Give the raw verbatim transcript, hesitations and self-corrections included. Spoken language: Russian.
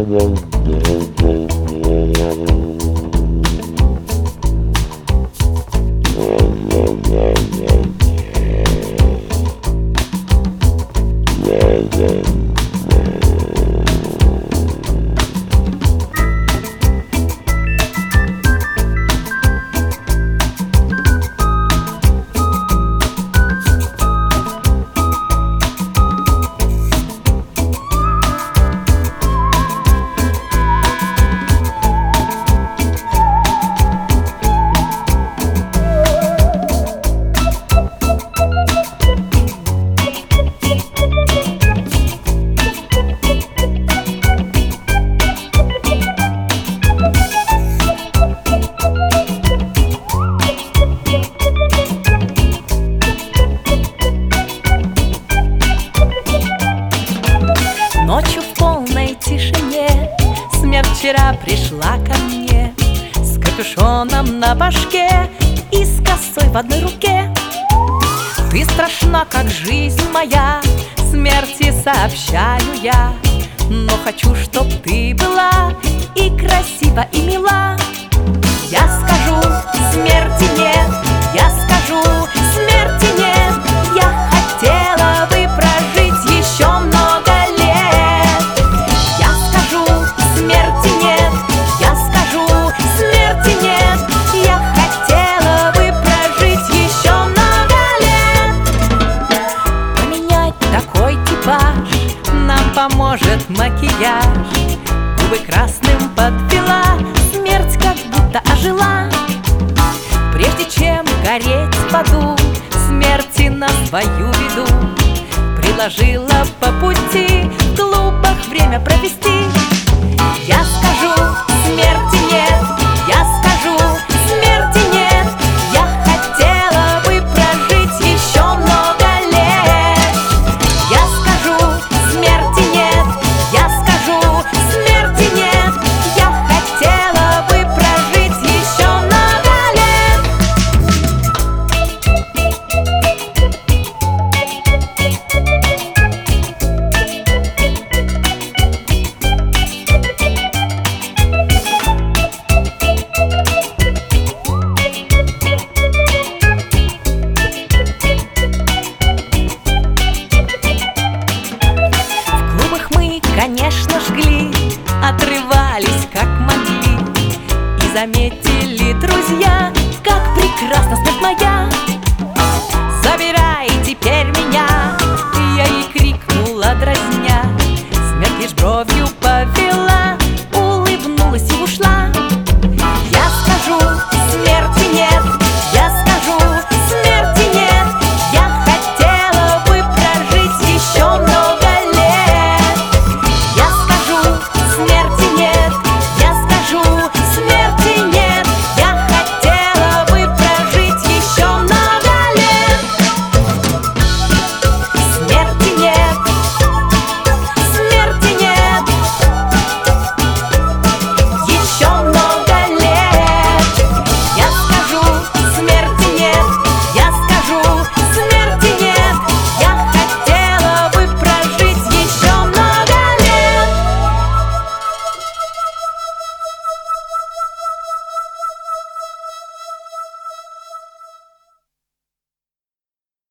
Ночью в полной тишине смерть вчера пришла ко мне с капюшоном на башке и с косой в одной руке. Ты страшна, как жизнь моя, смерти сообщаю я, но хочу, чтоб ты была и красива, и мила. Я скажу, смерти нет, я скажу, смерти нет. Я хотела бы прожить еще много лет. Я скажу, смерти нет, я скажу, смерти нет. Я хотела бы прожить еще много лет. Поменять такой типаж нам поможет макияж. Губы красным подвела, смерть как будто ожила. Прежде чем гореть в аду, смерти на свою беду предложила по пути в клубах время провести. Я скажу, смерти нет, я скажу, смерти нет. Я хотела бы прожить еще много лет. Я скажу, смерти нет, я скажу, смерти нет. Я хотела бы прожить еще много лет. В клубах мы, конечно, жгли, отрывались как могли. И заметили друзья, как прекрасна смерть моя.